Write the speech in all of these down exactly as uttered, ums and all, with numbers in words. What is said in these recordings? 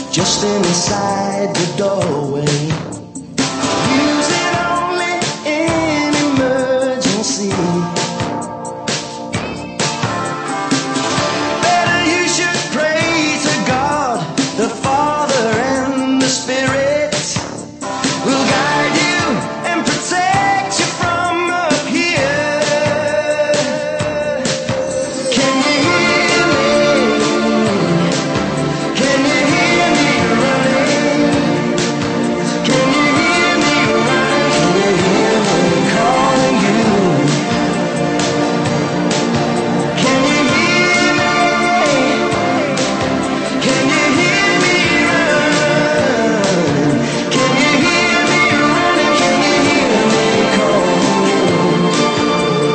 just inside the doorway. Use it only in emergency. Better you should pray to God, the Father and the Spirit will guide you and protect you from up here. Can you hear me? Can you hear me running? Can you hear me running? Can you hear me calling you? Can you hear me? Can you hear me running? Can you hear me running? Can you hear me calling you?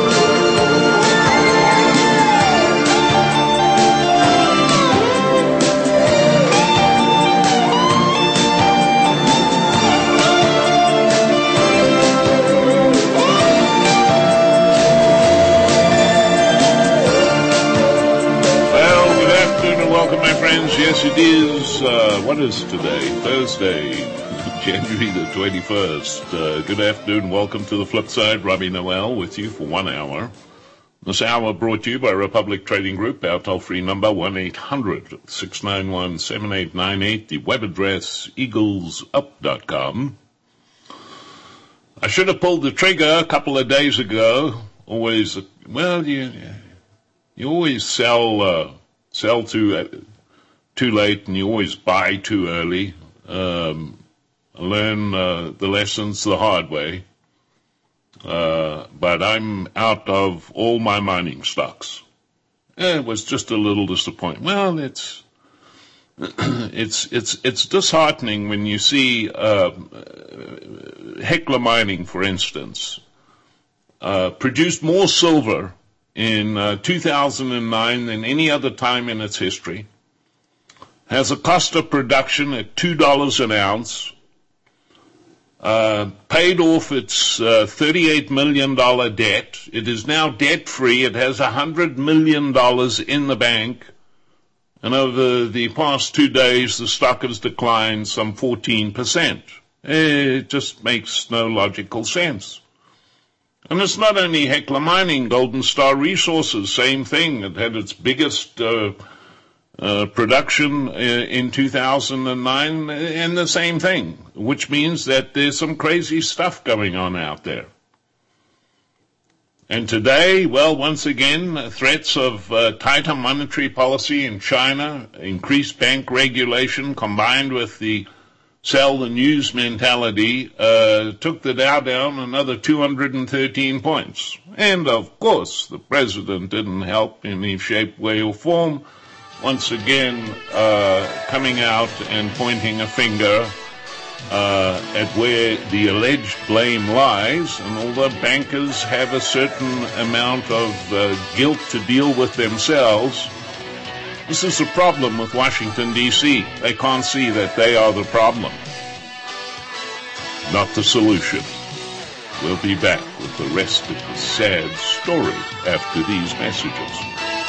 Well, good afternoon and welcome, my friends. Yes, it is. Uh, what is today? Thursday, January the twenty-first. Uh, good afternoon. Welcome to the flip side. Robbie Noel with you for one hour. This hour brought to you by Republic Trading Group. Our toll-free number, one eight hundred six nine one seven eight nine eight. The web address, eagles up dot com. I should have pulled the trigger a couple of days ago. Always, well, you... You always sell uh, sell too uh, too late, and you always buy too early. Um, learn uh, the lessons the hard way. Uh, but I'm out of all my mining stocks. Eh, it was just a little disappointing. Well, it's it's it's it's disheartening when you see uh, Hecla Mining, for instance, uh, produced more silver in uh, two thousand nine than any other time in its history, has a cost of production at two dollars an ounce, uh, paid off its uh, thirty-eight million dollars debt. It is now debt-free. It has one hundred million dollars in the bank. And over the past two days, the stock has declined some fourteen percent. It just makes no logical sense. And it's not only Hecla Mining, Golden Star Resources, same thing. It had its biggest uh, uh, production in two thousand nine, and the same thing, which means that there's some crazy stuff going on out there. And today, well, once again, threats of uh, tighter monetary policy in China, increased bank regulation, combined with the sell the news mentality, uh, took the Dow down another two hundred thirteen points. And of course, the president didn't help in any shape, way, or form. Once again, uh, coming out and pointing a finger uh, at where the alleged blame lies. And although bankers have a certain amount of uh, guilt to deal with themselves, this is a problem with Washington, D C They can't see that they are the problem, not the solution. We'll be back with the rest of the sad story after these messages.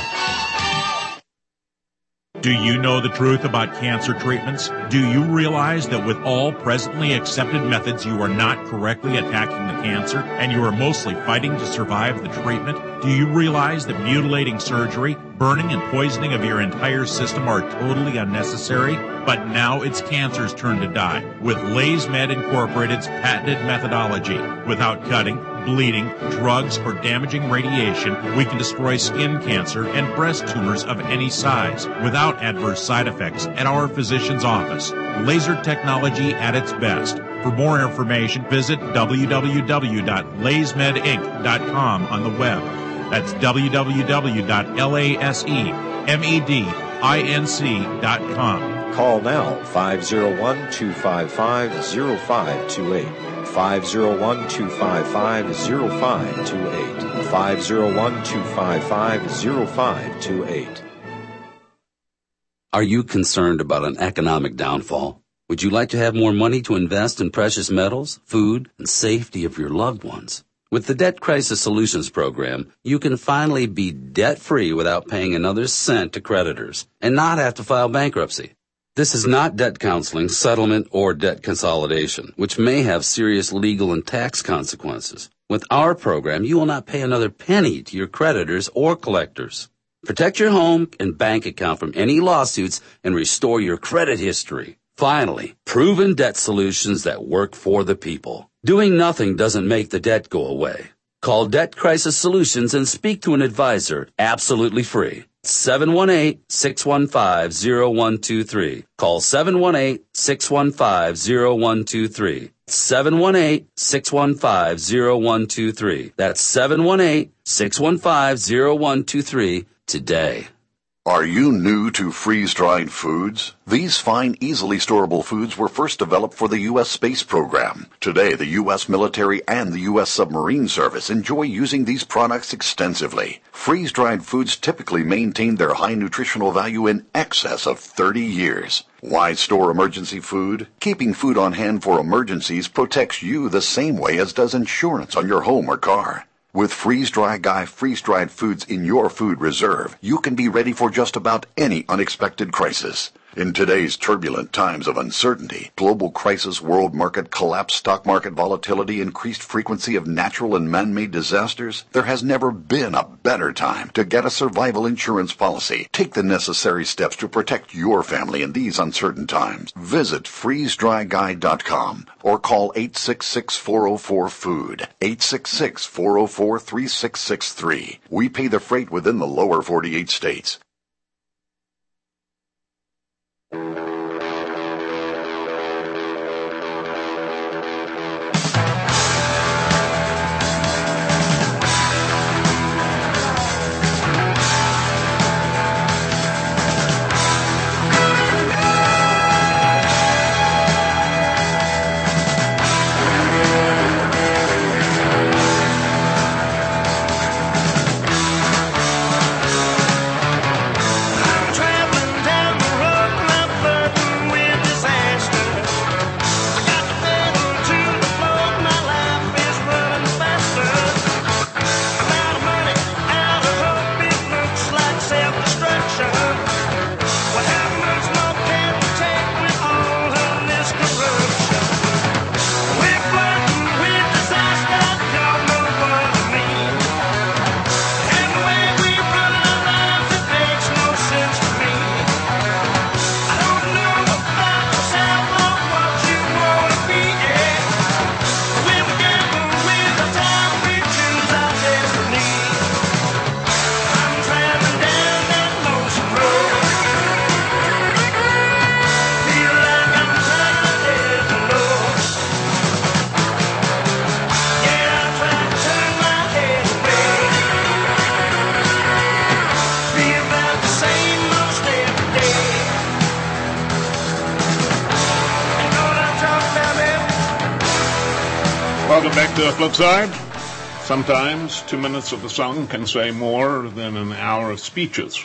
Do you know the truth about cancer treatments? Do you realize that with all presently accepted methods, you are not correctly attacking the cancer, and you are mostly fighting to survive the treatment? Do you realize that mutilating surgery, burning and poisoning of your entire system are totally unnecessary? But now it's cancer's turn to die with LaysMed Incorporated's patented methodology. Without cutting, bleeding, drugs, or damaging radiation, we can destroy skin cancer and breast tumors of any size without adverse side effects at our physician's office. Laser technology at its best. For more information, visit w w w dot lays med inc dot com on the web. That's w w w dot laysmed inc dot com. Call now, five oh one, two five five, oh five two eight. five oh one, two five five, oh five two eight. five oh one, two five five, oh five two eight. Are you concerned about an economic downfall? Would you like to have more money to invest in precious metals, food, and safety of your loved ones? With the Debt Crisis Solutions Program, you can finally be debt-free without paying another cent to creditors and not have to file bankruptcy. This is not debt counseling, settlement, or debt consolidation, which may have serious legal and tax consequences. With our program, you will not pay another penny to your creditors or collectors. Protect your home and bank account from any lawsuits and restore your credit history. Finally, proven debt solutions that work for the people. Doing nothing doesn't make the debt go away. Call Debt Crisis Solutions and speak to an advisor absolutely free. seven one eight, six one five, zero one two three. Call seven one eight, six one five, zero one two three. seven one eight, six one five, zero one two three. That's seven one eight, six one five, zero one two three today. Are you new to freeze-dried foods? These fine, easily storable foods were first developed for the U S space program. Today, the U S military and the U S submarine service enjoy using these products extensively. Freeze-dried foods typically maintain their high nutritional value in excess of thirty years. Why store emergency food? Keeping food on hand for emergencies protects you the same way as does insurance on your home or car. With Freeze-Dry Guy freeze-dried foods in your food reserve, you can be ready for just about any unexpected crisis. In today's turbulent times of uncertainty, global crisis, world market collapse, stock market volatility, increased frequency of natural and man-made disasters, there has never been a better time to get a survival insurance policy. Take the necessary steps to protect your family in these uncertain times. Visit freeze dry guy dot com or call eight six six, four zero four, food, eight six six, four zero four, three six six three. We pay the freight within the lower forty-eight states. Welcome back to the flip side. Sometimes two minutes of a song can say more than an hour of speeches.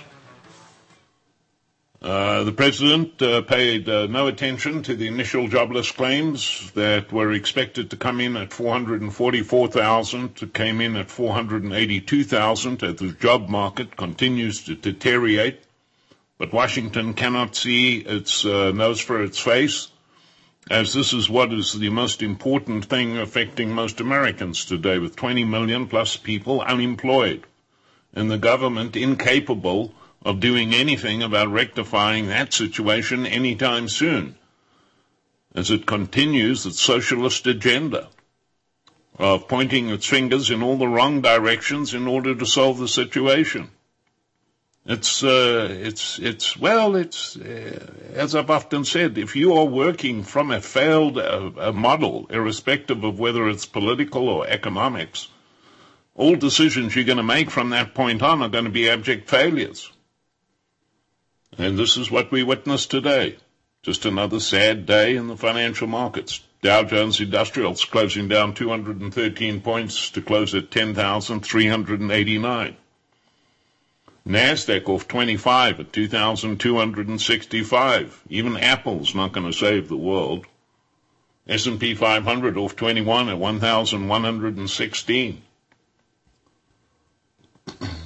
Uh, the president uh, paid uh, no attention to the initial jobless claims that were expected to come in at four hundred forty-four thousand. It came in at four hundred eighty-two thousand as the job market continues to deteriorate. But Washington cannot see its uh, nose for its face, as this is what is the most important thing affecting most Americans today, with twenty million plus people unemployed, and the government incapable of doing anything about rectifying that situation anytime soon, as it continues its socialist agenda of pointing its fingers in all the wrong directions in order to solve the situation. It's, uh, it's, it's, well, it's, uh, as I've often said, if you are working from a failed uh, a model, irrespective of whether it's political or economics, all decisions you're going to make from that point on are going to be abject failures. And this is what we witnessed today. Just another sad day in the financial markets. Dow Jones Industrials closing down two hundred thirteen points to close at ten thousand three hundred eighty-nine. NASDAQ off twenty-five at two thousand two hundred sixty-five. Even Apple's not going to save the world. S and P five hundred off twenty-one at one thousand one hundred sixteen.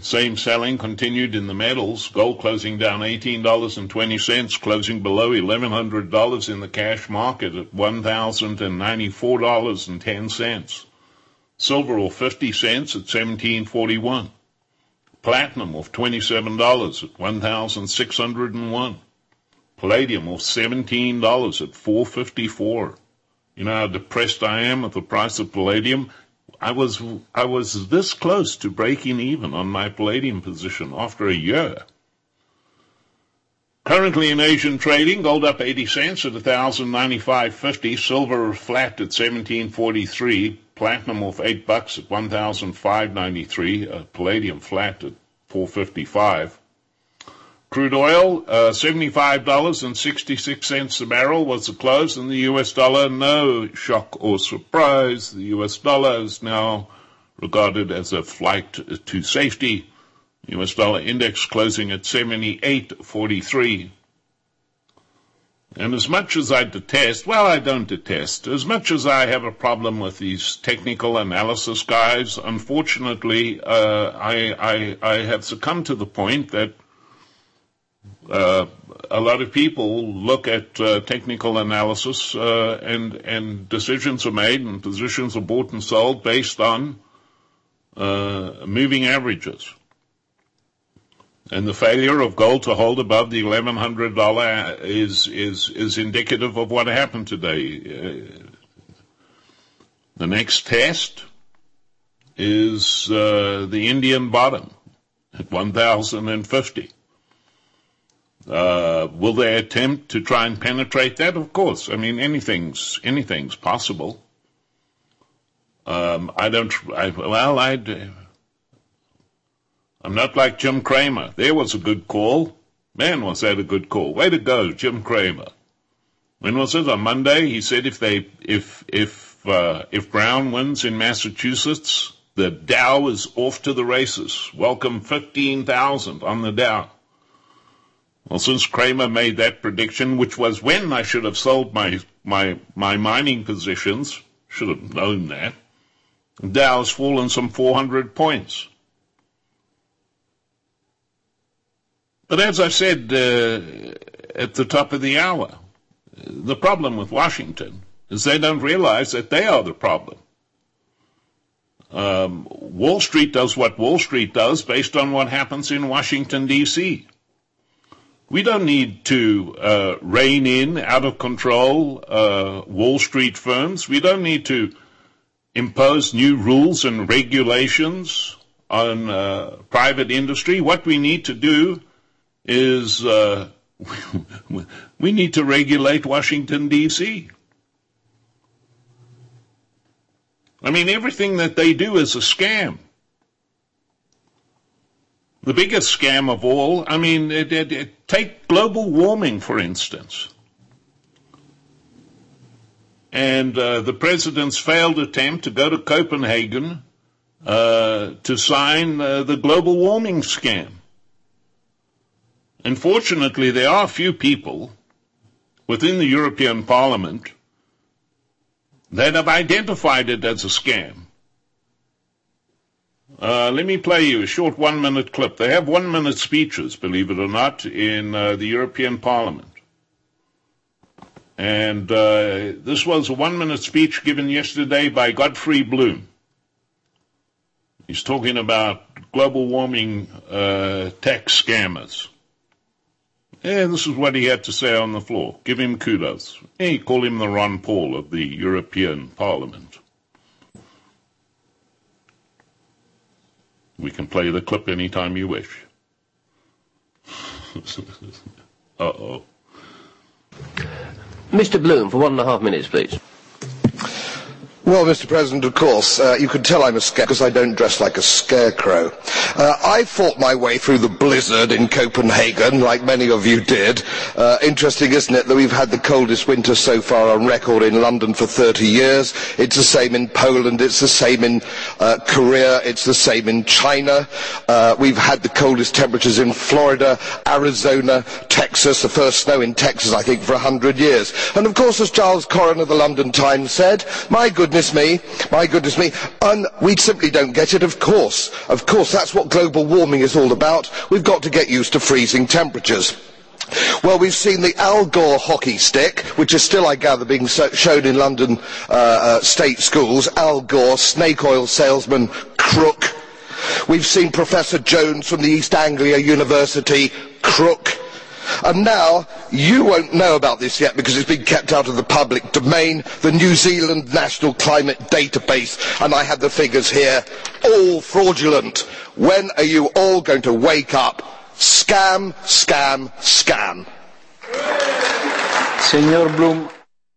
Same selling continued in the metals. Gold closing down eighteen dollars and twenty cents, closing below eleven hundred dollars in the cash market at one thousand ninety-four dollars and ten cents. Silver off fifty cents at seventeen forty-one. Platinum off twenty-seven dollars at one thousand six hundred one. Palladium off seventeen dollars at four fifty-four. You know how depressed I am with the price of palladium? I was I was this close to breaking even on my palladium position after a year. Currently in Asian trading, gold up eighty cents at one thousand ninety-five fifty, silver flat at seventeen forty-three, platinum off eight bucks at one thousand five ninety-three, uh, palladium flat at four fifty-five. Crude oil, uh, seventy-five dollars and sixty-six cents a barrel was the close, and the U S dollar, no shock or surprise. The U S dollar is now regarded as a flight to safety. U S dollar index closing at seventy-eight forty-three. And as much as I detest, well, I don't detest, as much as I have a problem with these technical analysis guys, unfortunately, uh, I, I, I have succumbed to the point that Uh, a lot of people look at uh, technical analysis uh, and and decisions are made and positions are bought and sold based on uh, moving averages. And the failure of gold to hold above the eleven hundred dollars is is is indicative of what happened today. Uh, the next test is uh, the Indian bottom at one thousand fifty. Uh, will they attempt to try and penetrate that? Of course. I mean, anything's anything's possible. Um, I don't. I, well, I. I'm not like Jim Cramer. There was a good call. Man, was that a good call? Way to go, Jim Cramer. When was it? On Monday, he said if they if if uh, if Brown wins in Massachusetts, the Dow is off to the races. Welcome fifteen thousand on the Dow. Well, since Cramer made that prediction, which was when I should have sold my my my mining positions, should have known that, Dow's fallen some four hundred points. But as I said uh, at the top of the hour, the problem with Washington is they don't realize that they are the problem. Um, Wall Street does what Wall Street does based on what happens in Washington, D C We don't need to uh, rein in out-of-control uh, Wall Street firms. We don't need to impose new rules and regulations on uh, private industry. What we need to do is uh, we need to regulate Washington, D C I mean, everything that they do is a scam. The biggest scam of all, I mean, it, it, it, take global warming, for instance. And uh, the president's failed attempt to go to Copenhagen uh, to sign uh, the global warming scam. Unfortunately, there are a few people within the European Parliament that have identified it as a scam. Uh, let me play you a short one-minute clip. They have one-minute speeches, believe it or not, in uh, the European Parliament. And uh, this was a one-minute speech given yesterday by Godfrey Bloom. He's talking about global warming uh, tax scammers. And this is what he had to say on the floor. Give him kudos. Hey, call him the Ron Paul of the European Parliament. We can play the clip anytime you wish. Uh-oh. Mister Bloom, for one and a half minutes, please. Well, Mister President, of course, uh, you can tell I'm a scarecrow because I don't dress like a scarecrow. Uh, I fought my way through the blizzard in Copenhagen, like many of you did. Uh, interesting, isn't it, that we've had the coldest winter so far on record in London for thirty years. It's the same in Poland, it's the same in uh, Korea, it's the same in China. Uh, we've had the coldest temperatures in Florida, Arizona, Texas, the first snow in Texas, I think, for a hundred years. And of course, as Giles Coren of the London Times said, my goodness, goodness me, my goodness me, and we simply don't get it, of course. Of course, that's what global warming is all about. We've got to get used to freezing temperatures. Well, we've seen the Al Gore hockey stick, which is still, I gather, being so shown in London uh, uh, state schools. Al Gore, snake oil salesman, crook. We've seen Professor Jones from the East Anglia University, crook. And now, you won't know about this yet because it's been kept out of the public domain, the New Zealand National Climate Database, and I have the figures here, all fraudulent. When are you all going to wake up? Scam, scam, scam. Señor Bloom.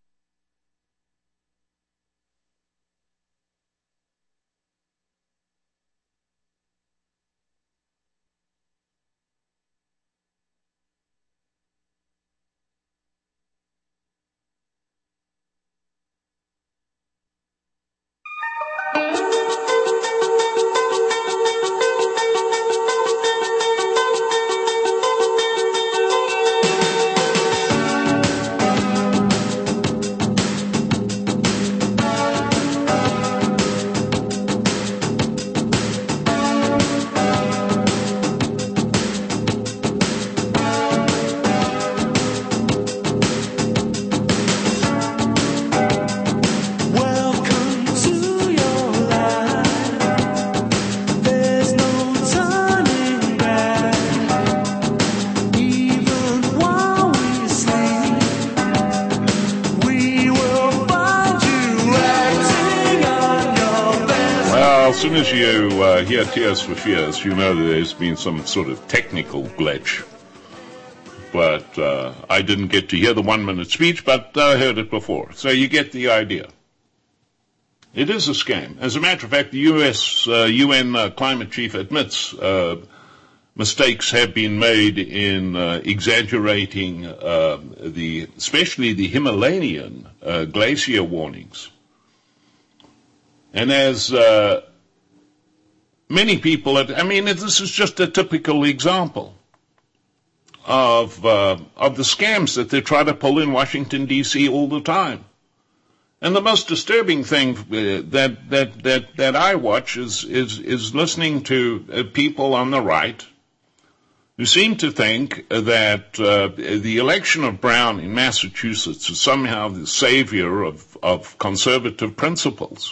As soon as you uh, hear Tears for Fears, you know there's been some sort of technical glitch. But uh, I didn't get to hear the one-minute speech, but I heard it before. So you get the idea. It is a scam. As a matter of fact, the U S uh, U N uh, climate chief admits uh, mistakes have been made in uh, exaggerating uh, the, especially the Himalayan uh, glacier warnings. And as uh, many people, have, I mean, this is just a typical example of uh, of the scams that they try to pull in Washington, D C all the time. And the most disturbing thing uh, that that that that I watch is is is listening to uh, people on the right who seem to think that uh, the election of Brown in Massachusetts is somehow the savior of of conservative principles.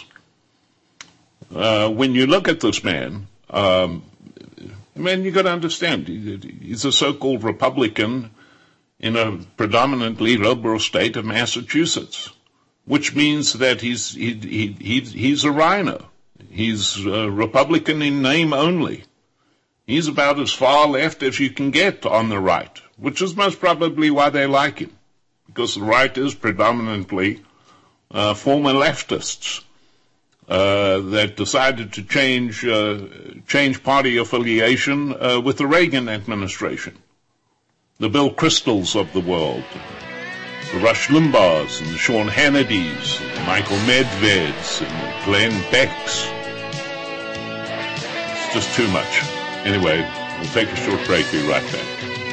Uh, when you look at this man, um, man, you got to understand, he's a so-called Republican in a predominantly liberal state of Massachusetts, which means that he's he, he, he, he's a rhino. He's a Republican in name only. He's about as far left as you can get on the right, which is most probably why they like him, because the right is predominantly uh, former leftists. Uh, that decided to change uh, change party affiliation uh, with the Reagan administration. The Bill Kristols of the world, the Rush Limbaughs and the Sean Hannitys, and the Michael Medveds and the Glenn Becks. It's just too much. Anyway, we'll take a short break. Be right back.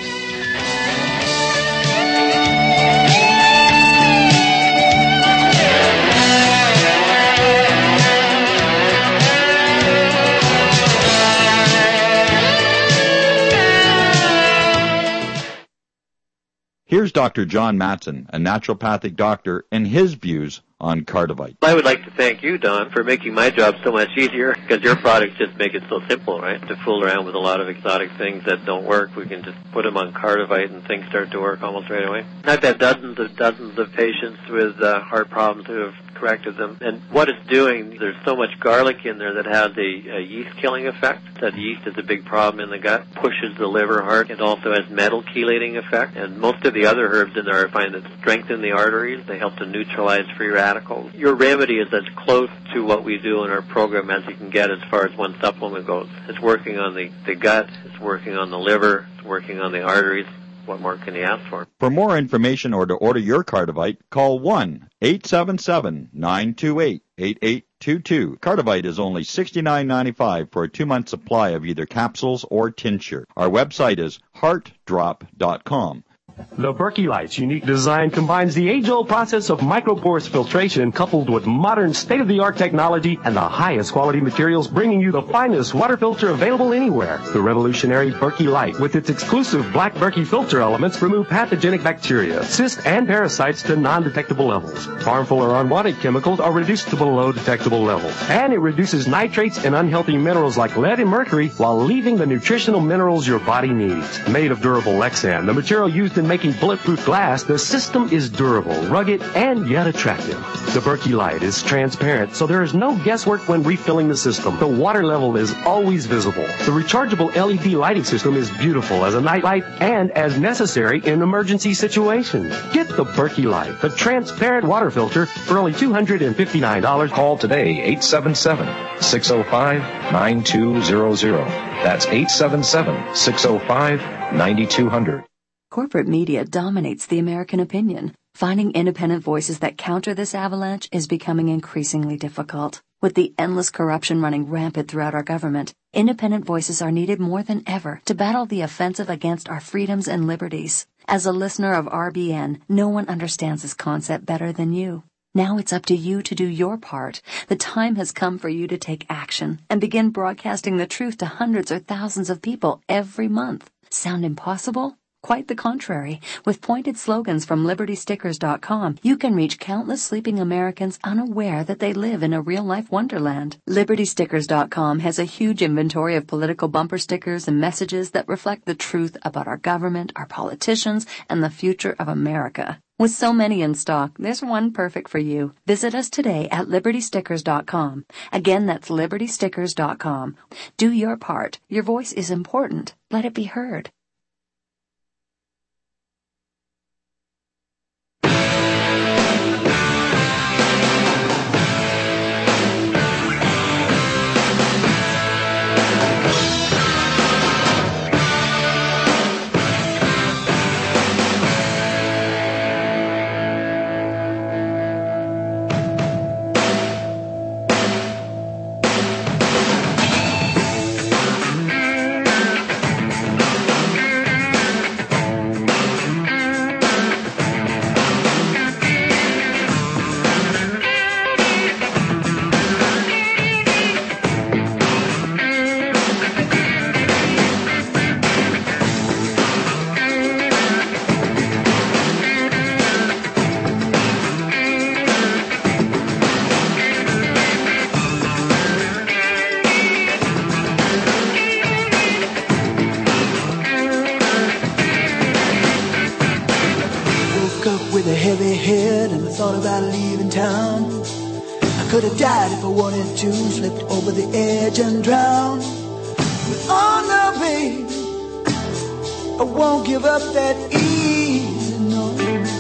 Here's Doctor John Matson, a naturopathic doctor, and his views on Cardivite. I would like to thank you, Don, for making my job so much easier, because your products just make it so simple, right? To fool around with a lot of exotic things that don't work, we can just put them on Cardivite and things start to work almost right away. I've had dozens of dozens of patients with uh, heart problems who have corrected them. And what it's doing, there's so much garlic in there that has a, a yeast-killing effect. That yeast is a big problem in the gut, pushes the liver hard. It also has metal chelating effect. And most of the other herbs in there I find that strengthen the arteries. They help to neutralize free radicals. Your remedy is as close to what we do in our program as you can get as far as one supplement goes. It's working on the, the gut, it's working on the liver, it's working on the arteries. What more can you ask for? For more information or to order your Cardivite, call one eight seven seven, nine two eight, eight eight two two. Cardivite is only sixty-nine ninety-five for a two-month supply of either capsules or tincture. Our website is heart drop dot com. The Berkey Light's unique design combines the age-old process of microporous filtration coupled with modern state-of-the-art technology and the highest quality materials, bringing you the finest water filter available anywhere. The revolutionary Berkey Light, with its exclusive black Berkey filter elements, remove pathogenic bacteria, cysts, and parasites to non-detectable levels. Harmful or unwanted chemicals are reduced to below detectable levels. And it reduces nitrates and unhealthy minerals like lead and mercury while leaving the nutritional minerals your body needs. Made of durable Lexan, the material used in making bulletproof glass, the system is durable, rugged, and yet attractive. The Berkey Light is transparent, so there is no guesswork when refilling the system. The water level is always visible. The rechargeable L E D lighting system is beautiful as a night light and as necessary in emergency situations. Get the Berkey Light, the transparent water filter, for only two hundred fifty-nine dollars. Call today, eight seven seven, six oh five, nine two zero zero. That's eight seven seven, six oh five, nine two zero zero. Corporate media dominates the American opinion. Finding independent voices that counter this avalanche is becoming increasingly difficult. With the endless corruption running rampant throughout our government, independent voices are needed more than ever to battle the offensive against our freedoms and liberties. As a listener of R B N, no one understands this concept better than you. Now it's up to you to do your part. The time has come for you to take action and begin broadcasting the truth to hundreds or thousands of people every month. Sound impossible? Quite the contrary. With pointed slogans from Liberty Stickers dot com, you can reach countless sleeping Americans unaware that they live in a real-life wonderland. Liberty Stickers dot com has a huge inventory of political bumper stickers and messages that reflect the truth about our government, our politicians, and the future of America. With so many in stock, there's one perfect for you. Visit us today at Liberty Stickers dot com. Again, that's Liberty Stickers dot com. Do your part. Your voice is important. Let it be heard. Thought about leaving town. I could have died if I wanted to, slipped over the edge and drowned. But oh no, babe, I won't give up that easy, no.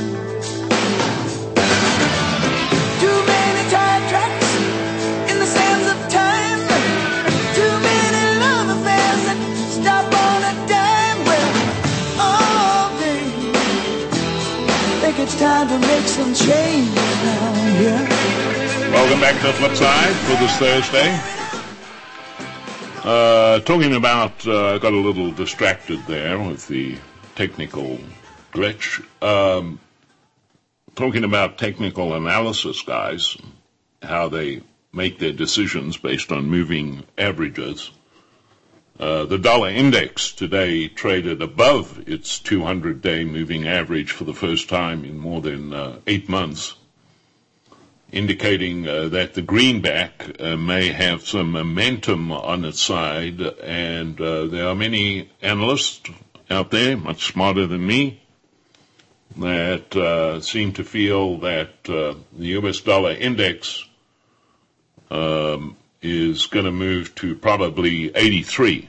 Too many tire tracks in the sands of time. Too many love affairs that stop on a dime. Well, oh babe, I think it's time to make some change now, yeah. Welcome back to the Flip Side for this Thursday. Uh, talking about, uh, I got a little distracted there with the technical glitch. Um, talking about technical analysis, guys, how they make their decisions based on moving averages. Uh, the dollar index today traded above its two hundred day moving average for the first time in more than uh, eight months, indicating uh, that the greenback uh, may have some momentum on its side, and uh, there are many analysts out there, much smarter than me, that uh, seem to feel that uh, the U S dollar index um, is going to move to probably eighty-three,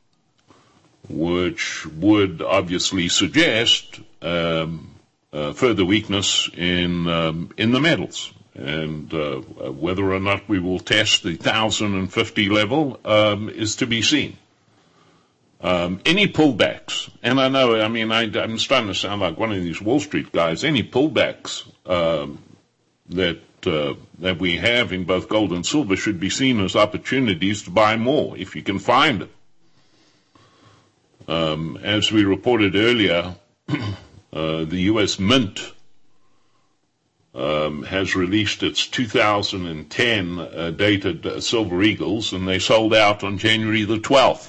which would obviously suggest um, uh, further weakness in um, in the metals. And uh, whether or not we will test the one thousand fifty level um, is to be seen. Um, any pullbacks, and I know, I mean, I, I'm starting to sound like one of these Wall Street guys, any pullbacks um, that uh, that we have in both gold and silver should be seen as opportunities to buy more, if you can find them. Um, as we reported earlier, Uh, the U S Mint um, has released its two thousand ten uh, dated uh, Silver Eagles, and they sold out on January the twelfth.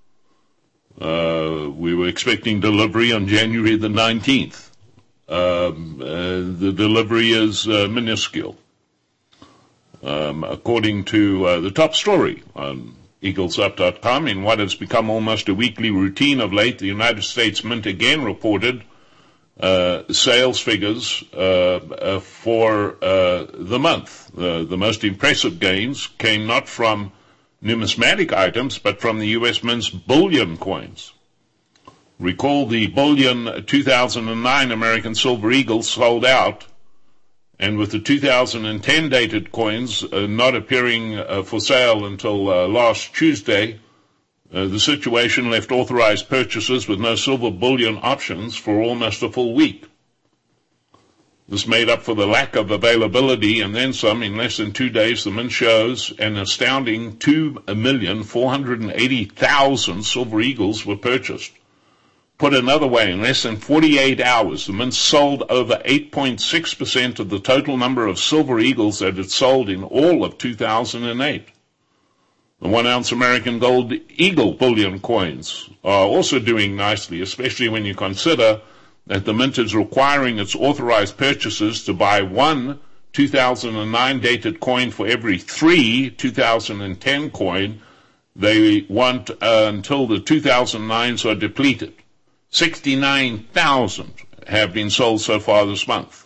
Uh, we were expecting delivery on January the nineteenth. Um, uh, the delivery is uh, minuscule. Um, according to uh, the top story on eagles up dot com, in what has become almost a weekly routine of late, the United States Mint again reported uh, sales figures uh, uh, for uh, the month. Uh, the most impressive gains came not from numismatic items, but from the U S Mint's bullion coins. Recall the bullion two thousand nine American Silver Eagles sold out, and with the two thousand ten dated coins uh, not appearing uh, for sale until uh, last Tuesday, uh, the situation left authorized purchasers with no silver bullion options for almost a full week. This made up for the lack of availability, and then some. In less than two days, the Mint shows an astounding two million four hundred eighty thousand Silver Eagles were purchased. Put another way, in less than forty-eight hours, the Mint sold over eight point six percent of the total number of Silver Eagles that it sold in all of two thousand eight. The one-ounce American Gold Eagle bullion coins are also doing nicely, especially when you consider that the Mint is requiring its authorized purchasers to buy one two thousand nine dated coin for every three two thousand ten coin they want uh, until the two thousand nines are depleted. sixty-nine thousand have been sold so far this month.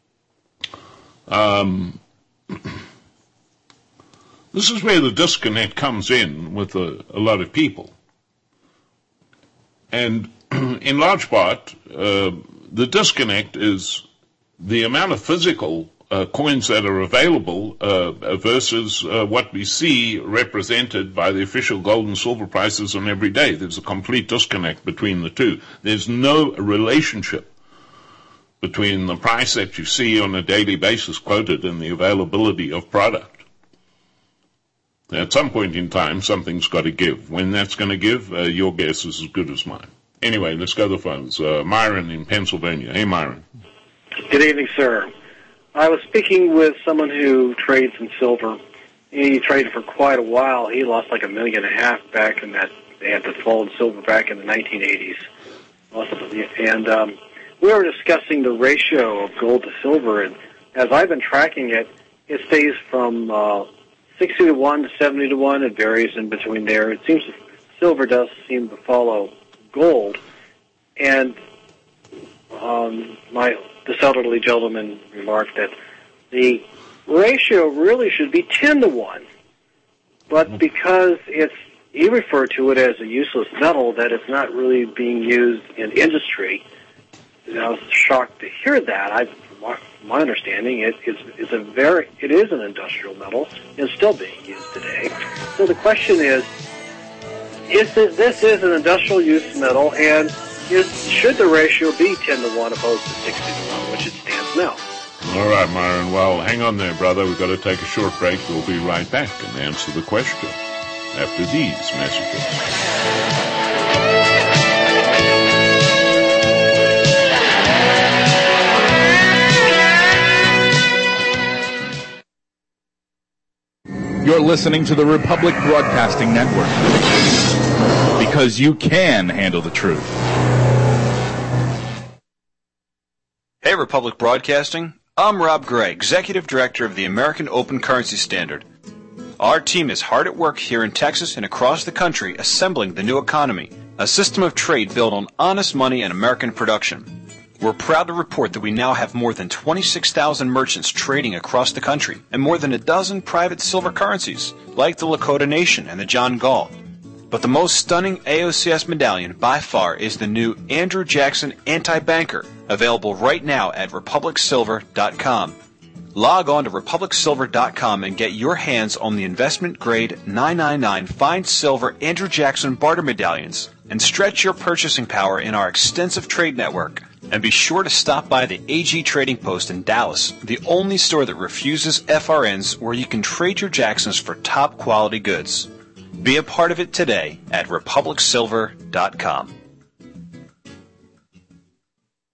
Um, this is where the disconnect comes in with a, a lot of people. And in large part, uh, the disconnect is the amount of physical uh, coins that are available uh, versus uh, what we see represented by the official gold and silver prices on every day. There's a complete disconnect between the two. There's no relationship between the price that you see on a daily basis quoted and the availability of product. At some point in time, something's got to give. When that's going to give, uh, your guess is as good as mine. Anyway, let's go to the phones. Uh, Myron in Pennsylvania. Hey, Myron. Good evening, sir. I was speaking with someone who trades in silver. He traded for quite a while. He lost like a million and a half back in that, they had the fall in silver back in the nineteen eighties. And um, we were discussing the ratio of gold to silver, and as I've been tracking it, it stays from uh, sixty to one to seventy to one. It varies in between there. It seems silver does seem to follow gold, and um, my this elderly gentleman remarked that the ratio really should be ten to one, but because it's, he referred to it as a useless metal, that it's not really being used in industry. And I was shocked to hear that. I, my, my understanding, it is it's a very, it is an industrial metal and still being used today. So the question is, is this, this is an industrial use metal, and is, should the ratio be ten to one opposed to sixty to one, which it stands now? All right, Myron. Well, hang on there, brother. We've got to take a short break. We'll be right back and answer the question after these messages. You're listening to the Republic Broadcasting Network, because you can handle the truth. Hey, Republic Broadcasting. I'm Rob Gray, Executive Director of the American Open Currency Standard. Our team is hard at work here in Texas and across the country assembling the new economy, a system of trade built on honest money and American production. We're proud to report that we now have more than twenty-six thousand merchants trading across the country and more than a dozen private silver currencies, like the Lakota Nation and the John Galt. But the most stunning A O C S medallion by far is the new Andrew Jackson Anti-Banker, available right now at republic silver dot com. Log on to republic silver dot com and get your hands on the investment-grade nine ninety-nine fine silver Andrew Jackson barter medallions and stretch your purchasing power in our extensive trade network. And be sure to stop by the A G Trading Post in Dallas, the only store that refuses F R Ns, where you can trade your Jacksons for top-quality goods. Be a part of it today at republic silver dot com.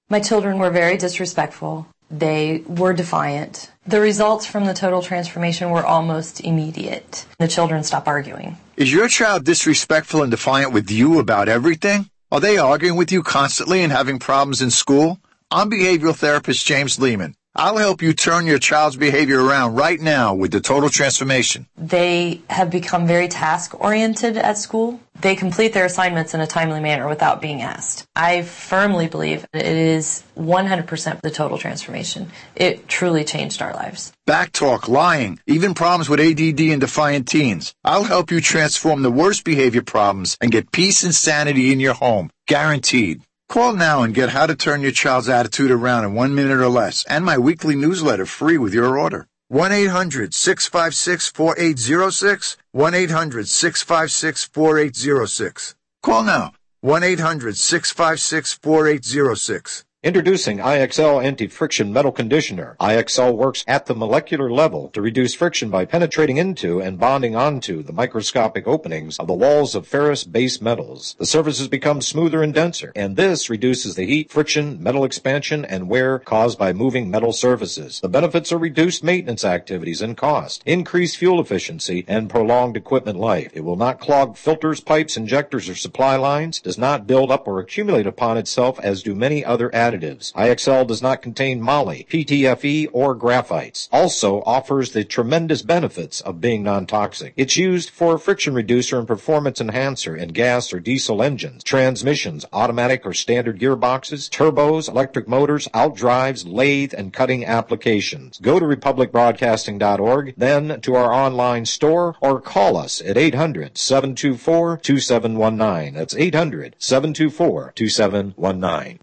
My children were very disrespectful. They were defiant. The results from the total transformation were almost immediate. The children stopped arguing. Is your child disrespectful and defiant with you about everything? Are they arguing with you constantly and having problems in school? I'm behavioral therapist James Lehman. I'll help you turn your child's behavior around right now with the total transformation. They have become very task-oriented at school. They complete their assignments in a timely manner without being asked. I firmly believe it is one hundred percent the total transformation. It truly changed our lives. Backtalk, lying, even problems with A D D and defiant teens. I'll help you transform the worst behavior problems and get peace and sanity in your home. Guaranteed. Call now and get How to Turn Your Child's Attitude Around in one minute or less, and my weekly newsletter free with your order. one eight hundred six five six four eight zero six, one eight hundred six five six four eight zero six. Call now, one eight hundred six five six four eight zero six. Introducing I X L Anti-Friction Metal Conditioner. I X L works at the molecular level to reduce friction by penetrating into and bonding onto the microscopic openings of the walls of ferrous base metals. The surfaces become smoother and denser, and this reduces the heat, friction, metal expansion, and wear caused by moving metal surfaces. The benefits are reduced maintenance activities and cost, increased fuel efficiency, and prolonged equipment life. It will not clog filters, pipes, injectors, or supply lines, does not build up or accumulate upon itself as do many other additives. I X L does not contain moly, P T F E, or graphites. Also offers the tremendous benefits of being non-toxic. It's used for a friction reducer and performance enhancer in gas or diesel engines, transmissions, automatic or standard gearboxes, turbos, electric motors, outdrives, lathe, and cutting applications. Go to republic broadcasting dot org, then to our online store, or call us at eight hundred seven two four two seven one nine. That's eight hundred seven two four two seven one nine.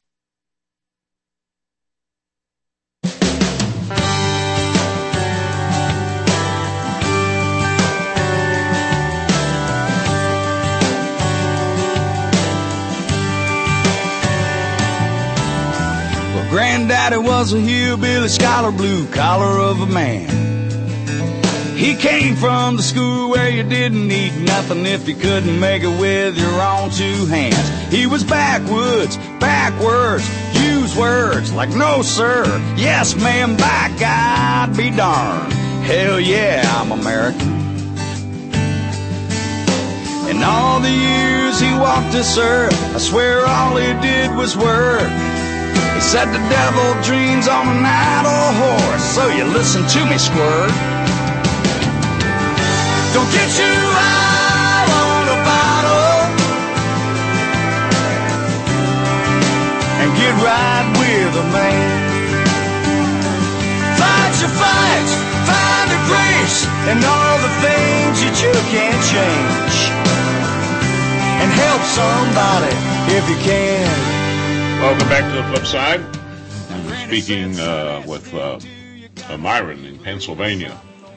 Granddaddy was a hillbilly scholar, blue collar of a man. He came from the school where you didn't need nothing if you couldn't make it with your own two hands. He was backwoods, backwards, use words like no sir, yes ma'am, by God be darned. Hell yeah, I'm American. In all the years he walked this earth, I swear all he did was work. He said the devil dreams on an idle horse, so you listen to me, squirt. Don't get you out on a bottle and get right with a man. Fight your fights, find a grace in all the things that you can't change, and help somebody if you can. Welcome back to the flip side. I'm speaking uh, with uh, uh, Myron in Pennsylvania.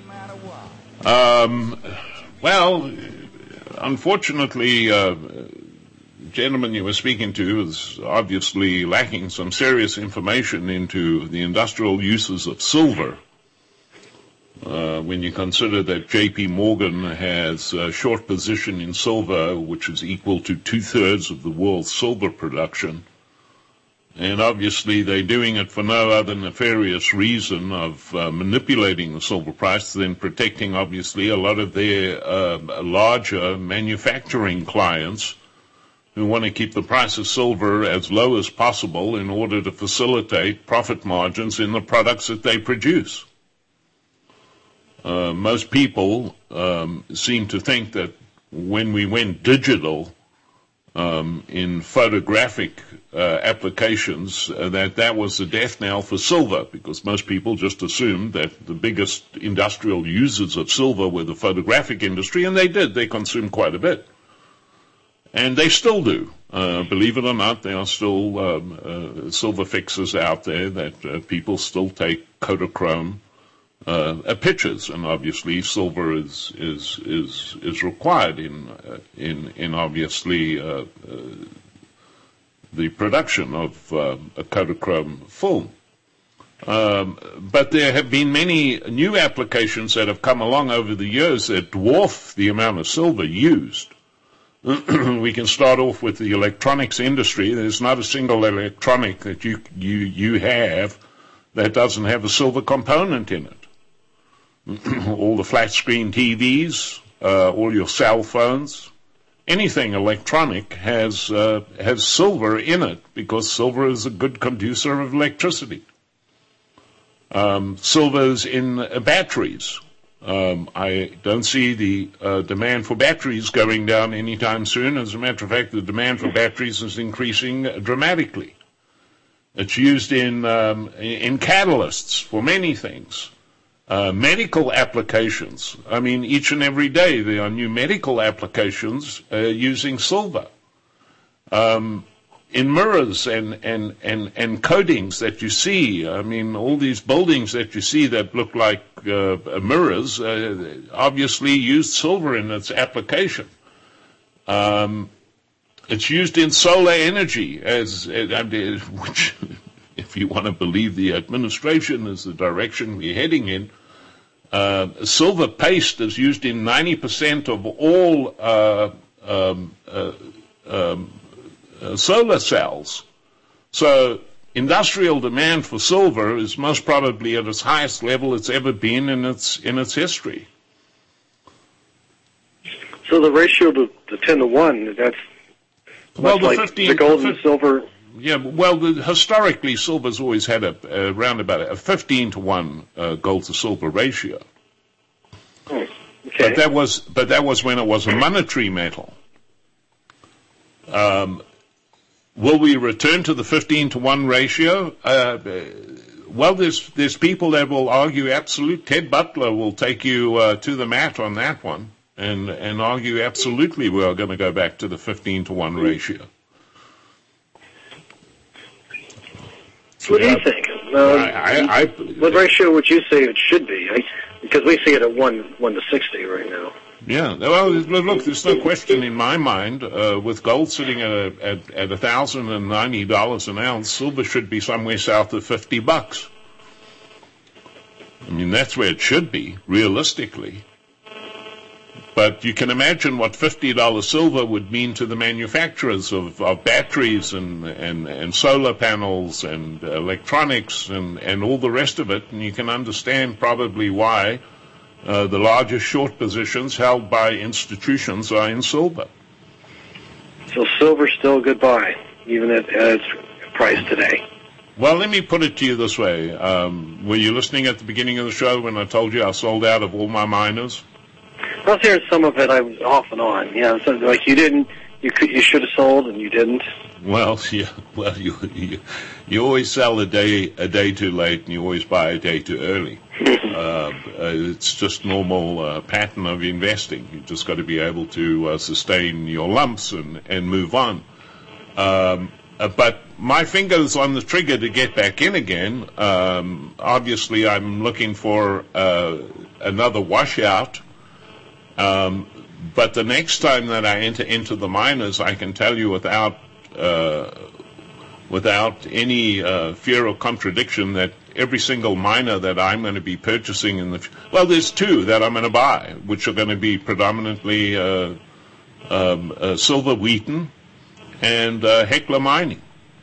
Um, well, unfortunately, uh, the gentleman you were speaking to is obviously lacking some serious information into the industrial uses of silver. Uh, when you consider that J P Morgan has a short position in silver, which is equal to two-thirds of the world's silver production. And obviously they're doing it for no other nefarious reason of uh, manipulating the silver price than protecting, obviously, a lot of their uh, larger manufacturing clients who want to keep the price of silver as low as possible in order to facilitate profit margins in the products that they produce. Uh, most people um, seem to think that when we went digital um, in photographic uh, applications, uh, that that was the death knell for silver, because most people just assumed that the biggest industrial users of silver were the photographic industry, and they did. They consumed quite a bit. And they still do. Uh, believe it or not, there are still um, uh, silver fixes out there that uh, people still take Kodachrome uh, pictures, and obviously silver is is is is required in uh, in in obviously uh, uh, the production of uh, a Kodachrome film. Um, but there have been many new applications that have come along over the years that dwarf the amount of silver used. We can start off with the electronics industry. There's not a single electronic that you you you have that doesn't have a silver component in it. All the flat screen T Vs, uh, all your cell phones, anything electronic has uh, has silver in it because silver is a good conducer of electricity. Um, silver is in uh, batteries. Um, I don't see the uh, demand for batteries going down anytime soon. As a matter of fact, the demand for batteries is increasing dramatically. It's used in um, in catalysts for many things. Uh, medical applications. I mean, each and every day there are new medical applications uh, using silver. Um, in mirrors and, and, and, and coatings that you see, I mean, all these buildings that you see that look like uh, mirrors uh, obviously used silver in its application. Um, it's used in solar energy, as uh, which, if you want to believe the administration, is the direction we're heading in. Uh, silver paste is used in ninety percent of all uh, um, uh, um, uh, solar cells. So industrial demand for silver is most probably at its highest level it's ever been in its in its history. So the ratio to, to ten to one, that's well, the like fifteen, the gold the and silver. Yeah, well, the, historically, silver's always had a around about a fifteen to one uh, gold to silver ratio. Oh, okay. But that was, but that was when it was a monetary metal. Um, will we return to the fifteen to one ratio? Uh, well, there's there's people that will argue absolute. Ted Butler will take you uh, to the mat on that one, and and argue absolutely we are going to go back to the fifteen to one ratio. What do you think? Um, I, I, I, what ratio would you say it should be? I, because we see it at one one to sixty right now. Yeah, well, look, there's no question in my mind. Uh, with gold sitting at a, at at a thousand and ninety dollars an ounce, silver should be somewhere south of fifty bucks. I mean, that's where it should be realistically. But you can imagine what fifty dollars silver would mean to the manufacturers of, of batteries and, and, and solar panels and electronics and, and all the rest of it. And you can understand probably why uh, the largest short positions held by institutions are in silver. So silver's still a good buy, even at, at its price today. Well, let me put it to you this way. Um, were you listening at the beginning of the show when I told you I sold out of all my miners? I was hearing some of it. I was off and on. Yeah, so like you didn't, you could, you should have sold and you didn't. Well, yeah. Well, you, you you always sell a day a day too late, and you always buy a day too early. uh, it's just normal uh, pattern of investing. You just got to be able to uh, sustain your lumps and and move on. Um, uh, but my finger's on the trigger to get back in again. Um, obviously, I'm looking for uh, another washout. Um, but the next time that I enter into the miners, I can tell you without uh, without any uh, fear of contradiction that every single miner that I'm going to be purchasing in the well, there's two that I'm going to buy, which are going to be predominantly uh, um, uh, Silver Wheaton and uh, Hecla Mining.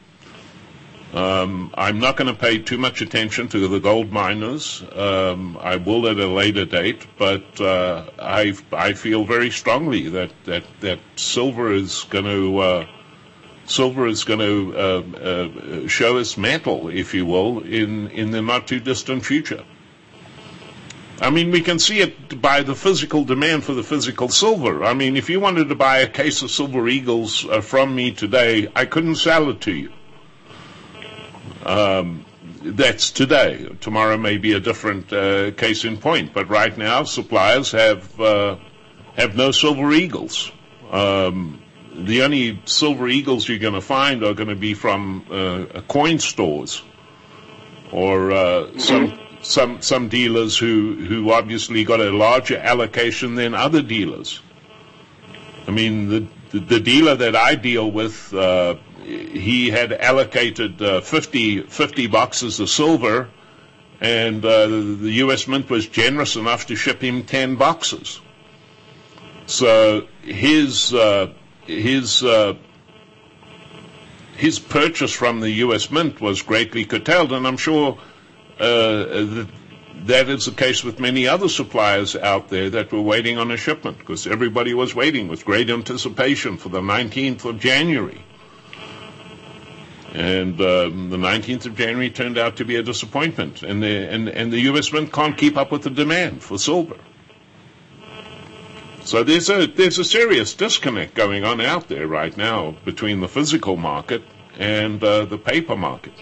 Um, I'm not going to pay too much attention to the gold miners. Um, I will at a later date, but uh, I I feel very strongly that that, that silver is going to uh, silver is going to uh, uh, show its mettle, if you will, in in the not too distant future. I mean, we can see it by the physical demand for the physical silver. I mean, if you wanted to buy a case of Silver Eagles uh, from me today, I couldn't sell it to you. Um, that's today. Tomorrow may be a different uh, case in point, but right now suppliers have uh, have no Silver Eagles. Um, the only Silver Eagles you're going to find are going to be from uh, coin stores or uh, some some some dealers who who obviously got a larger allocation than other dealers. I mean, the the, the dealer that I deal with. Uh, He had allocated uh, fifty, fifty boxes of silver, and uh, the U S Mint was generous enough to ship him ten boxes. So his uh, his uh, his purchase from the U S Mint was greatly curtailed, and I'm sure uh, that that is the case with many other suppliers out there that were waiting on a shipment, because everybody was waiting with great anticipation for the nineteenth of January. And um, the nineteenth of January turned out to be a disappointment, and the, and, and the U S Mint can't keep up with the demand for silver. So there's a there's a serious disconnect going on out there right now between the physical market and uh, the paper market.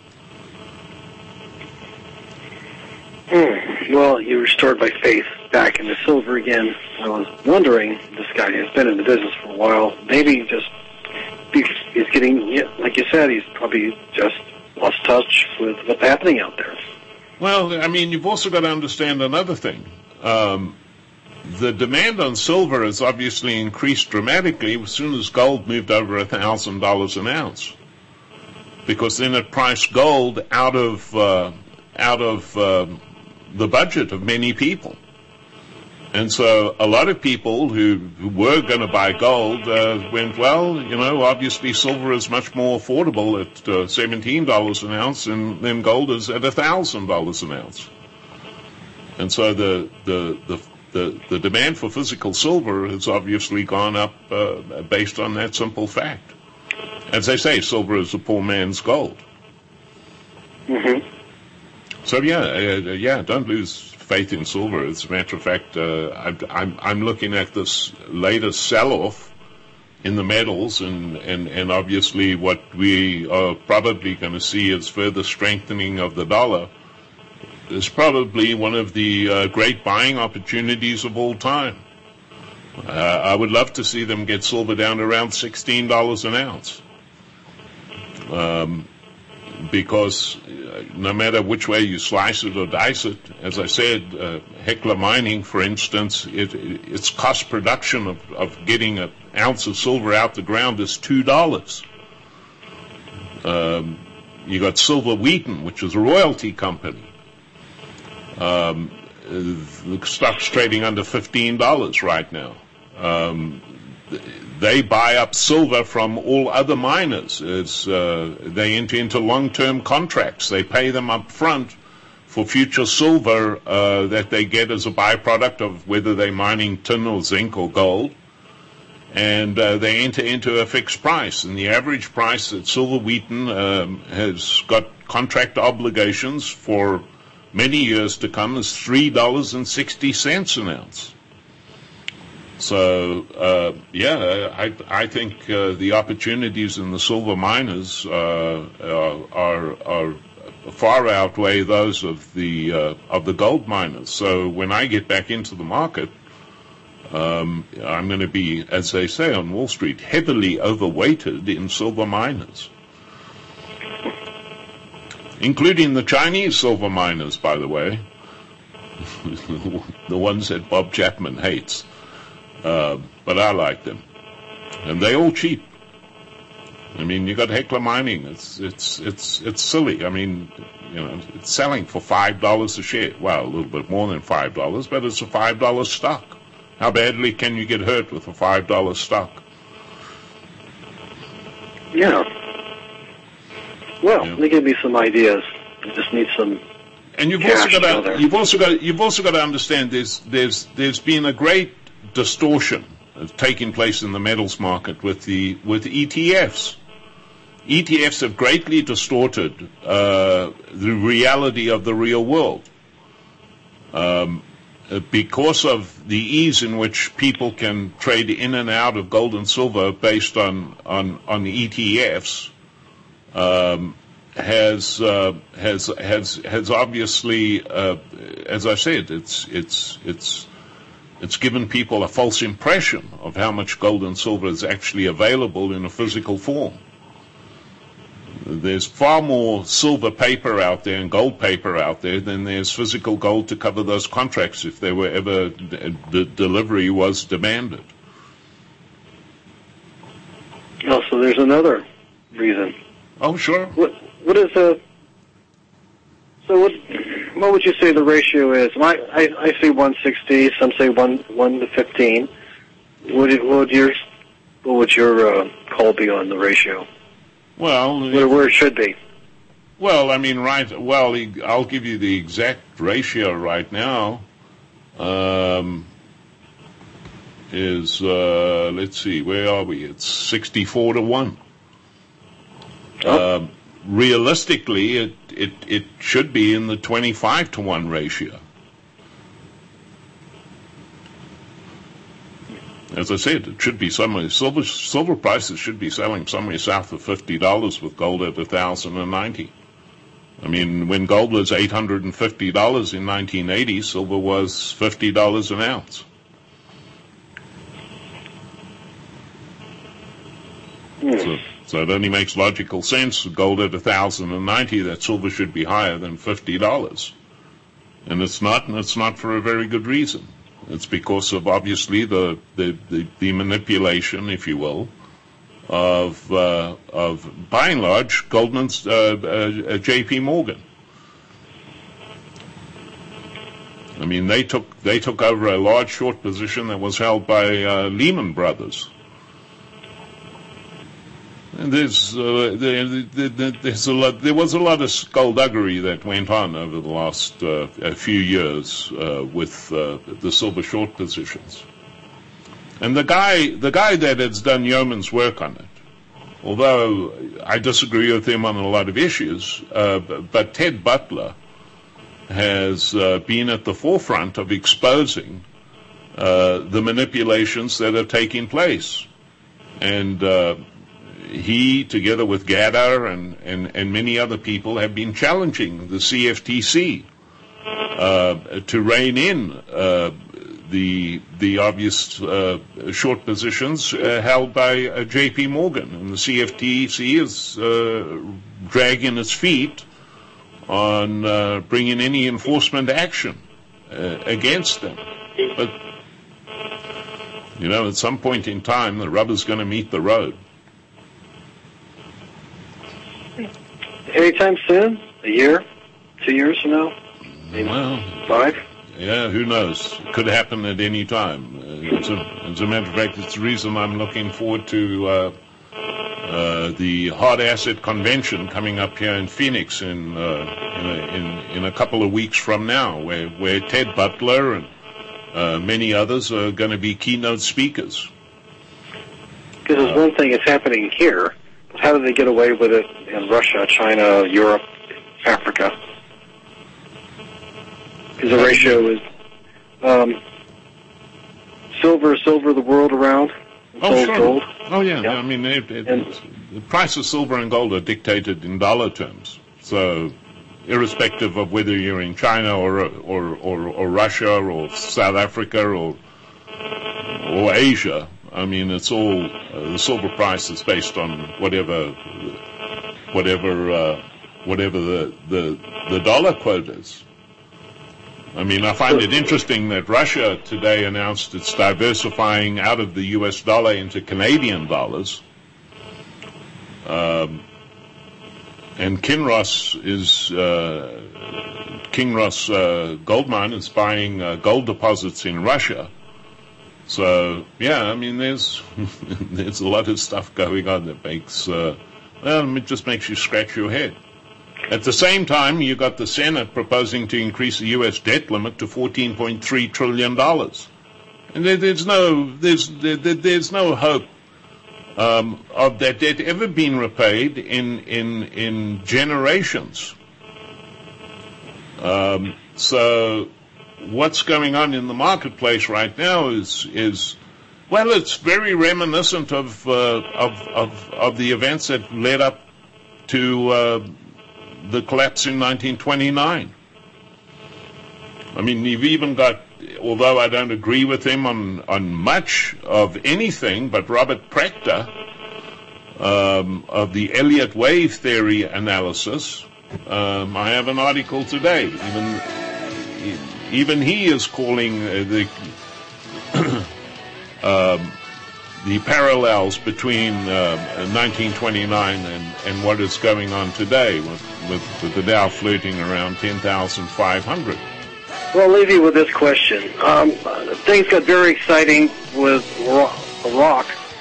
Hmm. Well, you restored my faith back into silver again. I was wondering, this guy has been in the business for a while. Maybe just he's getting, yeah, like you said, he's probably just lost touch with what's happening out there. Well, I mean, you've also got to understand another thing. Um, the demand on silver has obviously increased dramatically as soon as gold moved over a thousand dollars an ounce, because then it priced gold out of uh, out of uh, the budget of many people. And so a lot of people who, who were going to buy gold uh, went, well, you know, obviously silver is much more affordable at uh, seventeen dollars an ounce, and then gold is at one thousand dollars an ounce. And so the, the, the, the, the demand for physical silver has obviously gone up uh, based on that simple fact. As they say, silver is a poor man's gold. Mm-hmm. So, yeah, uh, yeah, don't lose faith in silver. As a matter of fact, uh, I'm, I'm, I'm looking at this latest sell-off in the metals, and, and, and obviously what we are probably going to see is further strengthening of the dollar. Is probably one of the uh, great buying opportunities of all time. Uh, I would love to see them get silver down to around sixteen dollars an ounce. Um, because no matter which way you slice it or dice it, as I said, uh, Hecla Mining, for instance, it, it, its cost production of, of getting an ounce of silver out the ground is two dollars. Um, you got Silver Wheaton, which is a royalty company. Um, the stock's trading under fifteen dollars right now. Um, They buy up silver from all other miners. It's, uh, they enter into long-term contracts. They pay them up front for future silver uh, that they get as a byproduct of whether they're mining tin or zinc or gold. And uh, they enter into a fixed price. And the average price at Silver Wheaton um, has got contract obligations for many years to come is three dollars and sixty cents an ounce. So, uh, yeah, I, I think uh, the opportunities in the silver miners uh, are, are far outweigh those of the uh, of the gold miners. So when I get back into the market, um, I'm going to be, as they say on Wall Street, heavily overweighted in silver miners, including the Chinese silver miners, by the way, the ones that Bob Chapman hates. Uh, but I like them, and they all cheap. I mean, you got Hecla Mining. It's it's it's it's silly. I mean, you know, it's selling for five dollars a share. Well, a little bit more than five dollars, but it's a five dollar stock. How badly can you get hurt with a five dollar stock? Yeah. Well, yeah. They give me some ideas. I just need some. And you've also got to you've also got you've also got to understand there's there's there's been a great distortion taking place in the metals market with the with E T Fs. E T Fs have greatly distorted uh, the reality of the real world um, because of the ease in which people can trade in and out of gold and silver based on on on E T Fs. Um, has uh, has has has obviously, uh, as I said, it's it's it's. It's given people a false impression of how much gold and silver is actually available in a physical form. There's far more silver paper out there and gold paper out there than there's physical gold to cover those contracts if there were ever the delivery was demanded. Oh, so there's another reason. Oh, sure. What what is a So what what would you say the ratio is? I I, I say one sixty. Some say one one to fifteen. Would it, would your what would your uh, call be on the ratio? Well, where, where it should be. Well, I mean, right. Well, I'll give you the exact ratio right now. Um, is uh, let's see, where are we? It's sixty-four to one. Oh. Uh, realistically, it, it it should be in the twenty-five to one ratio. As I said, it should be somewhere. Silver silver prices should be selling somewhere south of fifty dollars, with gold at a thousand and ninety. I mean, when gold was eight hundred and fifty dollars in nineteen eighty, silver was fifty dollars an ounce. Mm. So, so it only makes logical sense. Gold at a thousand and ninety, that silver should be higher than fifty dollars, and it's not, and it's not for a very good reason. It's because of obviously the the, the, the manipulation, if you will, of uh, of by and large Goldman's uh, uh, J P Morgan. I mean, they took they took over a large short position that was held by uh, Lehman Brothers. And there's uh, there, there, there's a lot, there was a lot of skullduggery that went on over the last uh, a few years uh, with uh, the silver short positions. And the guy the guy that has done yeoman's work on it, although I disagree with him on a lot of issues, uh, but Ted Butler has uh, been at the forefront of exposing uh, the manipulations that are taking place. And uh, he, together with Gadar and, and, and many other people, have been challenging the C F T C uh, to rein in uh, the the obvious uh, short positions uh, held by uh, J P Morgan. And the C F T C is uh, dragging its feet on uh, bringing any enforcement action uh, against them. But, you know, at some point in time, the rubber's going to meet the road. Anytime soon? A year? Two years from now? Maybe well, five? Yeah, who knows? It could happen at any time. Uh, as, a, as a matter of fact, it's the reason I'm looking forward to uh, uh, the Hard Asset Convention coming up here in Phoenix in uh, in, a, in, in a couple of weeks from now, where, where Ted Butler and uh, many others are going to be keynote speakers. Because there's one thing that's happening here. How do they get away with it in Russia, China, Europe, Africa? Because the ratio is um, silver, silver the world around. Oh, gold, sure. gold. Oh, yeah. Yeah. I mean, it, it, the price of silver and gold are dictated in dollar terms. So, irrespective of whether you're in China or or or, or Russia or South Africa or or Asia, I mean, it's all uh, the silver price is based on whatever whatever uh, whatever the, the the dollar quote is. I mean, I find it interesting that Russia today announced it's diversifying out of the U S dollar into Canadian dollars. Um, and Kinross is, uh, Kinross uh, Gold Mine is buying uh, gold deposits in Russia. So, yeah, I mean, there's, there's a lot of stuff going on that makes, uh, well, it just makes you scratch your head. At the same time, you got the Senate proposing to increase the U S debt limit to fourteen point three trillion dollars. And there, there's no, there's, there, there's no hope, um, of that debt ever being repaid in, in, in generations. Um, so what's going on in the marketplace right now is, is, well, it's very reminiscent of, uh, of, of, of the events that led up to, uh, the collapse in nineteen twenty-nine. I mean, you've even got, although I don't agree with him on, on much of anything, but Robert Prechter um, of the Elliott wave theory analysis, um, I have an article today. Even even he is calling uh, the um, the parallels between uh, nineteen twenty-nine and, and what is going on today with, with, with the Dow flirting around ten thousand five hundred. Well, I'll leave you with this question. Um, things got very exciting with Iraq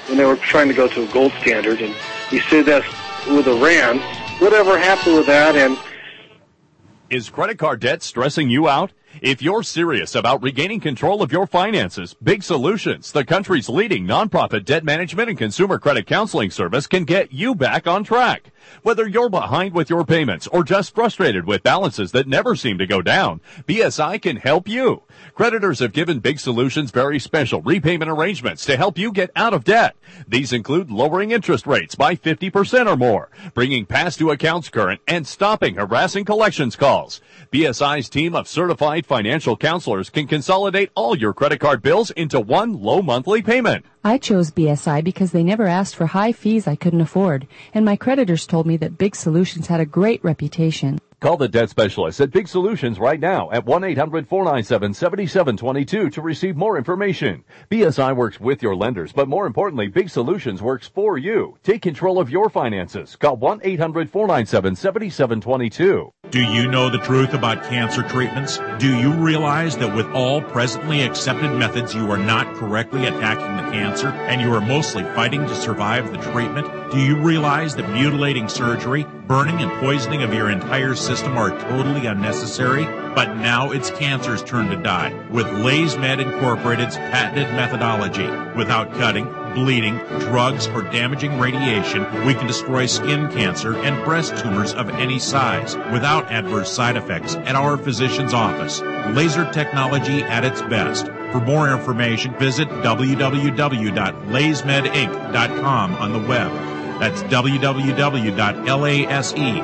when they were trying to go to a gold standard, and he said that's with Iran. Whatever happened with that? And is credit card debt stressing you out? If you're serious about regaining control of your finances, Big Solutions, the country's leading nonprofit debt management and consumer credit counseling service, can get you back on track. Whether you're behind with your payments or just frustrated with balances that never seem to go down, B S I can help you. Creditors have given Big Solutions very special repayment arrangements to help you get out of debt. These include lowering interest rates by fifty percent or more, bringing past due accounts current, and stopping harassing collections calls. B S I's team of certified financial counselors can consolidate all your credit card bills into one low monthly payment. I chose B S I because they never asked for high fees I couldn't afford, and my creditors told me that Big Solutions had a great reputation. Call the debt specialist at Big Solutions right now at one eight hundred four nine seven seven seven two two to receive more information. B S I works with your lenders, but more importantly, Big Solutions works for you. Take control of your finances. Call one eight hundred four nine seven seven seven two two. Do you know the truth about cancer treatments? Do you realize that with all presently accepted methods, you are not correctly attacking the cancer, and you are mostly fighting to survive the treatment? Do you realize that mutilating surgery, burning and poisoning of your entire system are totally unnecessary? But now it's cancer's turn to die with LaysMed Incorporated's patented methodology. Without cutting, bleeding, drugs, or damaging radiation, we can destroy skin cancer and breast tumors of any size without adverse side effects at our physician's office. Laser technology at its best. For more information, visit w w w dot laysmed inc dot com on the web. That's w w w dot laysmed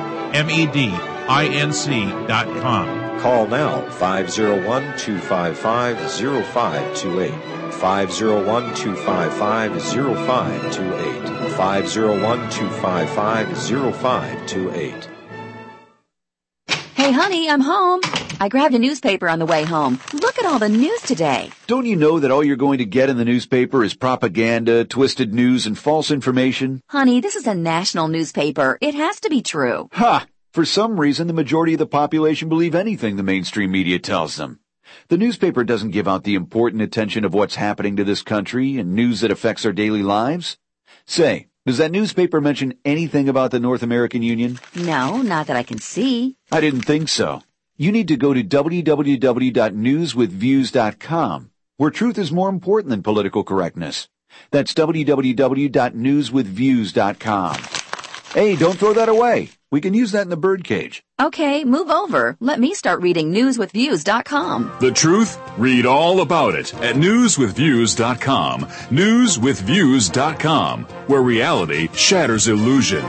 inc dot com. Call now, five oh one, two five five, oh five two eight. five oh one, two five five, oh five two eight. five oh one, two five five, oh five two eight. Hey, honey, I'm home. I grabbed a newspaper on the way home. Look at all the news today. Don't you know that all you're going to get in the newspaper is propaganda, twisted news, and false information? Honey, this is a national newspaper. It has to be true. Ha! For some reason, the majority of the population believe anything the mainstream media tells them. The newspaper doesn't give out the important attention of what's happening to this country and news that affects our daily lives. Say, does that newspaper mention anything about the North American Union? No, not that I can see. I didn't think so. You need to go to w w w dot news with views dot com, where truth is more important than political correctness. That's w w w dot news with views dot com. Hey, don't throw that away. We can use that in the birdcage. Okay, move over. Let me start reading news with views dot com. The truth? Read all about it at news with views dot com. news with views dot com, where reality shatters illusion.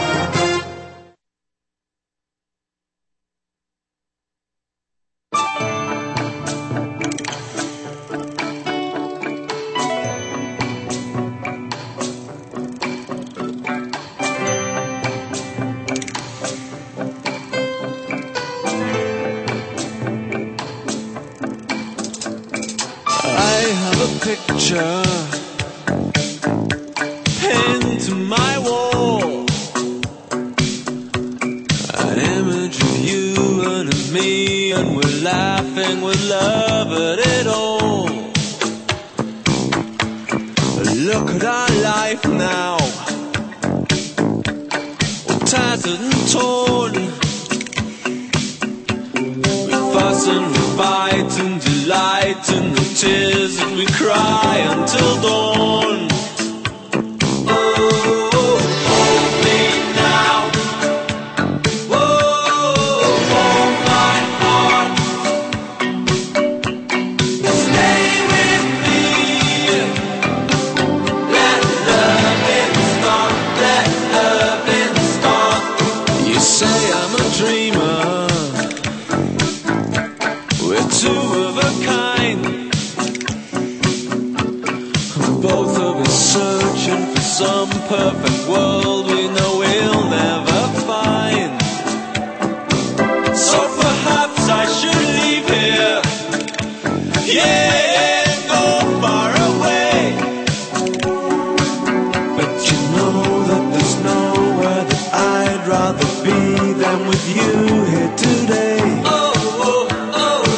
Picture pinned to my wall, an image of you and of me, and we're laughing with love at it all. Look at our life now, all tattered and torn. We fuss and we fight and delight in the tears that we cry until dawn. Oh, hold me now. Oh, hold my heart. Stay with me. Let loving start. Let loving start. You say I'm a dreamer. We're two of a kind. Both of us searching for some perfect world we know we'll never find. So perhaps I should leave here. Yeah, go far away. But you know that there's nowhere that I'd rather be than with you here today. Oh,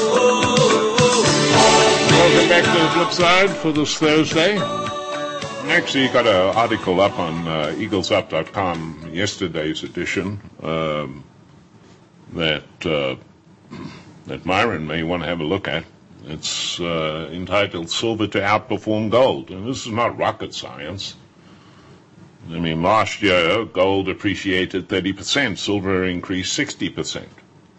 Welcome back to the flip side for this Thursday. actually got an article up on uh, eagles up dot com, yesterday's edition, um, that uh, that Myron may want to have a look at. It's uh, entitled Silver to Outperform Gold. And this is not rocket science. I mean, last year, gold appreciated thirty percent, silver increased sixty percent.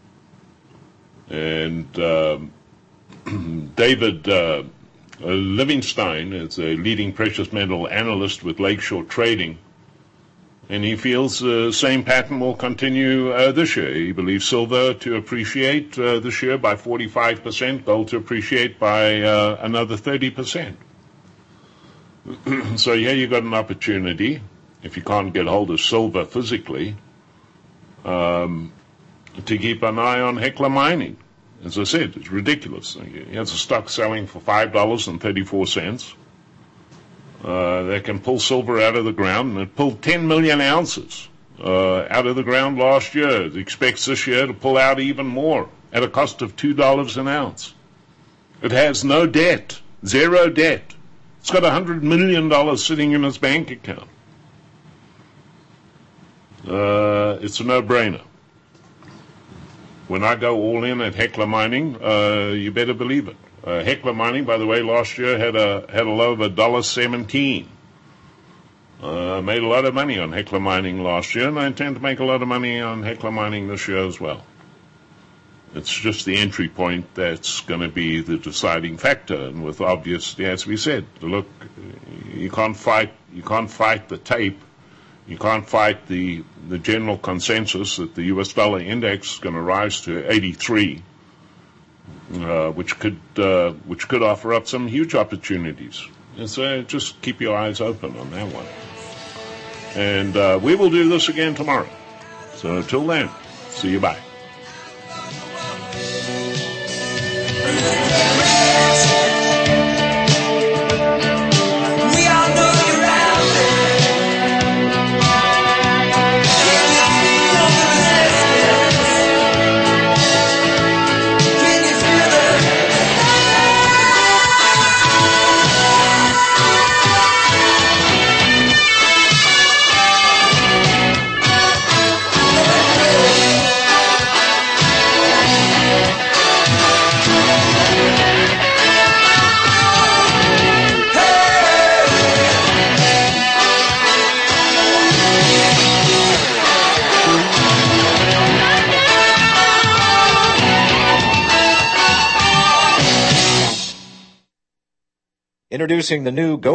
And uh, David uh, Livingstone is a leading precious metal analyst with Lakeshore Trading, and he feels the same pattern will continue uh, this year. He believes silver to appreciate uh, this year by forty-five percent, gold to appreciate by uh, another thirty percent. So here you've got an opportunity, if you can't get hold of silver physically, um, to keep an eye on Hecla Mining. As I said, it's ridiculous. Here's a stock selling for five dollars and thirty-four cents. Uh, they can pull silver out of the ground, and it pulled ten million ounces uh, out of the ground last year. It expects this year to pull out even more at a cost of two dollars an ounce. It has no debt, zero debt. It's got one hundred million dollars sitting in its bank account. Uh, it's a no-brainer. When I go all in at Hecla Mining, uh, you better believe it. Uh, Hecla Mining, by the way, last year had a had a low of one dollar seventeen. Uh, made a lot of money on Hecla Mining last year, and I intend to make a lot of money on Hecla Mining this year as well. It's just the entry point that's going to be the deciding factor, and with obviously, as we said, look, you can't fight you can't fight the tape. You can't fight the, the general consensus that the U S dollar index is going to rise to eighty-three, uh, which could uh, which could offer up some huge opportunities. And so just keep your eyes open on that one. And uh, we will do this again tomorrow. So until then, see you bye. Introducing the new Go